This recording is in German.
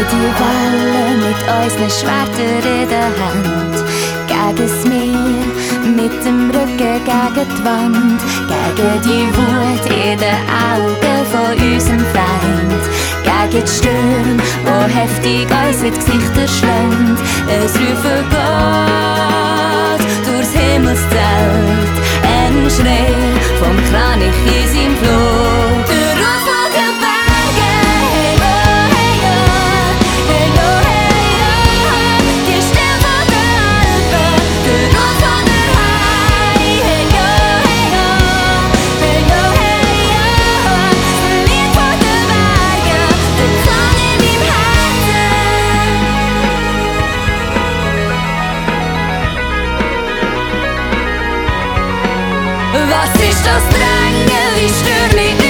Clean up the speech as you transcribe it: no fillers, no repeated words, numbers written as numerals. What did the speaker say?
die Wellen mit unseren Schwertern in der Hand, gegen das Meer, mit dem Rücken gegen die Wand, gegen die Wut in den Augen von unserem Feind, gegen die Stürme, die heftig uns in die Gesichter schlagen. Es rufen Gott durchs Himmelszelt, ein Schrei vom Kranich in seinem Flug. Der Ruf von den Bergen, hey oh, hey oh, hey oh, hey oh, die Stimme von den Alpen, der Ruf von der Hai, hey oh, hey oh, hey oh, hey oh, das Lied von den Bergen, der Klang in meinem Herzen. Was ist das Drängen, wie stürmisch